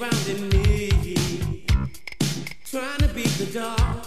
surrounding me, trying to beat the dark.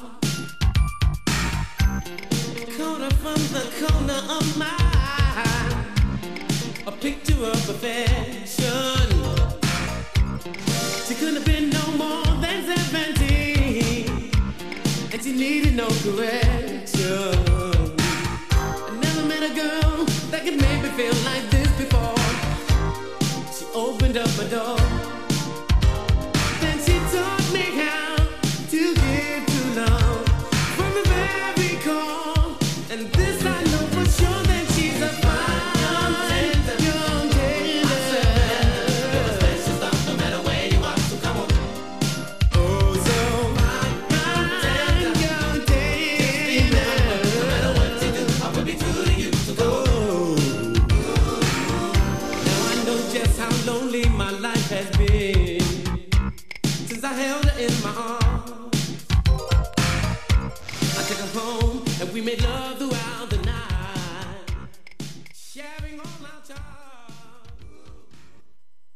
Corner from the corner of my eye, a picture of perfection. She couldn't have been no more than 17, and she needed no correction. I never met a girl that could make me feel like this before. She opened up my door, then she taught me how to give true love from the very core. And this I know for sure, that she's a fine young tender. You're a special stuff, no matter where you are, so come on. Oh, so fine young tender. No matter what you do, I will be true to you, so go. Now I know just how lonely my life has been since I held her in my arms. I took her home and we made love the